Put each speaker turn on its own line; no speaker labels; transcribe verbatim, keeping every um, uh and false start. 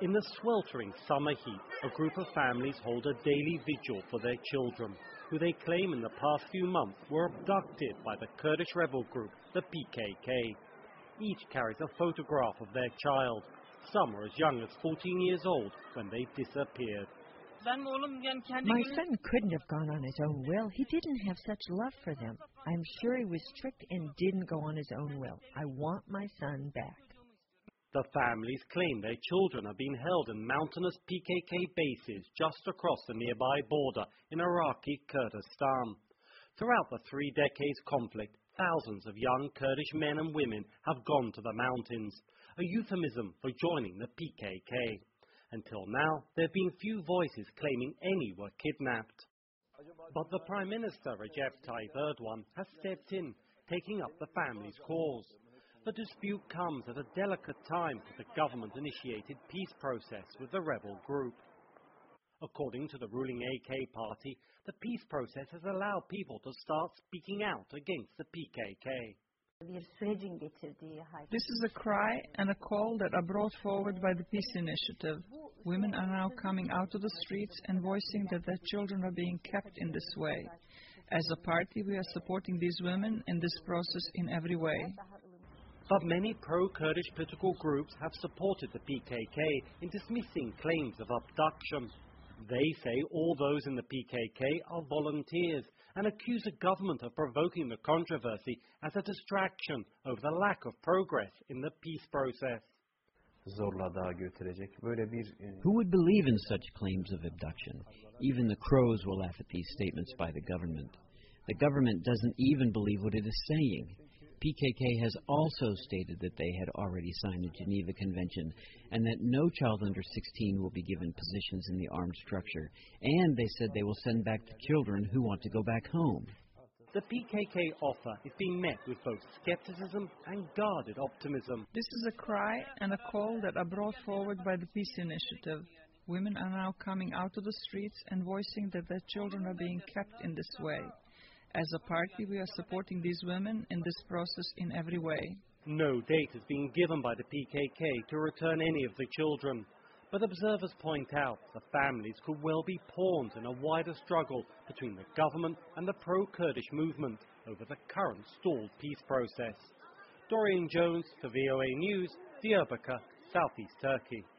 In the sweltering summer heat, a group of families hold a daily vigil for their children, who they claim in the past few months were abducted by the Kurdish rebel group, the P K K. Each carries a photograph of their child. Some are as young as fourteen years old when they disappeared.
My son couldn't have gone on his own will. He didn't have such love for them. I'm sure he was strict and didn't go on his own will. I want my son back.
The families claim their children are being held in mountainous P K K bases just across the nearby border in Iraqi Kurdistan. Throughout the three decades conflict, thousands of young Kurdish men and women have gone to the mountains, a euphemism for joining the P K K. Until now, there have been few voices claiming any were kidnapped. But the Prime Minister, Recep Tayyip Erdogan, has stepped in, taking up the family's cause. The dispute comes at a delicate time for the government-initiated peace process with the rebel group. According to the ruling A K party, the peace process has allowed people to start speaking out against the P K K.
This is a cry and a call that are brought forward by the Peace Initiative. Women are now coming out to the streets and voicing that their children are being kept in this way. As a party, we are supporting these women in this process in every way.
But many pro-Kurdish political groups have supported the P K K in dismissing claims of abduction. They say all those in the P K K are volunteers and accuse the government of provoking the controversy as a distraction over the lack of progress in the peace process.
Who would believe in such claims of abduction? Even the crows will laugh at these statements by the government. The government doesn't even believe what it is saying. P K K has also stated that they had already signed the Geneva Convention and that no child under sixteen will be given positions in the armed structure. And they said they will send back the children who want to go back home.
The P K K offer is being met with both skepticism and guarded optimism.
This is a cry and a call that are brought forward by the Peace Initiative. Women are now coming out to the streets and voicing that their children are being kept in this way. As a party, we are supporting these women in this process in every way.
No date has been given by the P K K to return any of the children. But observers point out the families could well be pawns in a wider struggle between the government and the pro-Kurdish movement over the current stalled peace process. Dorian Jones for V O A News, Diyarbakir, Southeast Turkey.